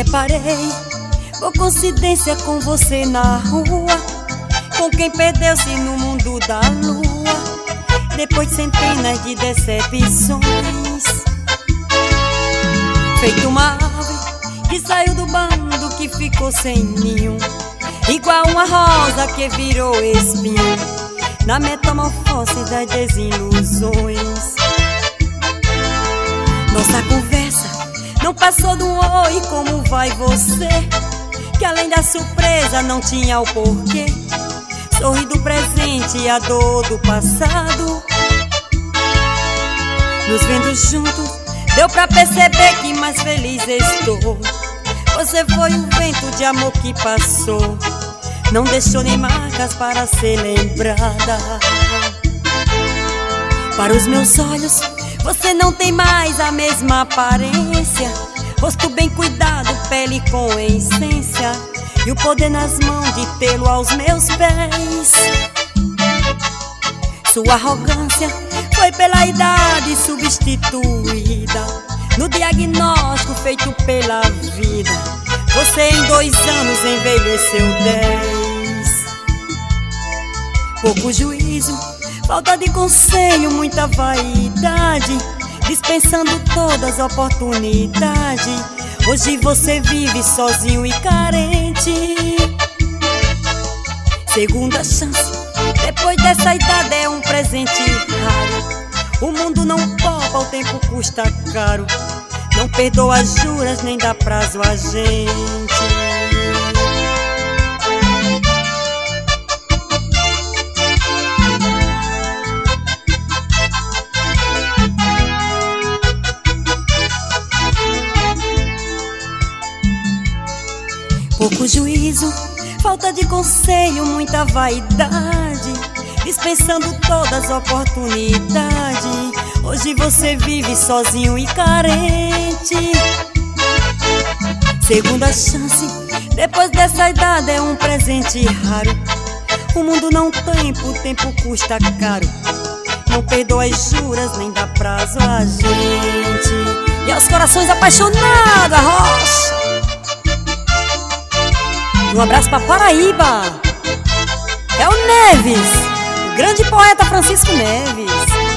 deparei, por coincidência, com você na rua, com quem perdeu-se no mundo da lua, depois de centenas de decepções. Feito uma ave que saiu do bando, que ficou sem ninho, igual uma rosa que virou espinho, na metamorfose das desilusões. Nossa conversa não passou do oi, como vai você? Que além da surpresa não tinha o porquê. Sorri do presente e a dor do passado. Nos vendo juntos, deu pra perceber que mais feliz estou. Você foi o vento de amor que passou, não deixou nem marcas para ser lembrada. Para os meus olhos, você não tem mais a mesma aparência. Rosto bem cuidado, pele com essência, e o poder nas mãos de tê-lo aos meus pés. Sua arrogância foi pela idade substituída, no diagnóstico feito pela vida. Você em 2 anos envelheceu 10. Pouco juízo, falta de conselho, muita vaidade, dispensando todas as oportunidades. Hoje você vive sozinho e carente. Segunda chance, depois dessa idade, é um presente raro. O mundo não poupa, o tempo custa caro, não perdoa juras nem dá prazo a gente. Pouco juízo, falta de conselho, muita vaidade, dispensando todas as oportunidades. Hoje você vive sozinho e carente. Segunda chance, depois dessa idade, é um presente raro. O mundo não tempo, o tempo custa caro, não perdoa as juras nem dá prazo a gente. E aos corações apaixonados, Rocha. Um abraço pra Paraíba. É o Neves, o grande poeta Francisco Neves.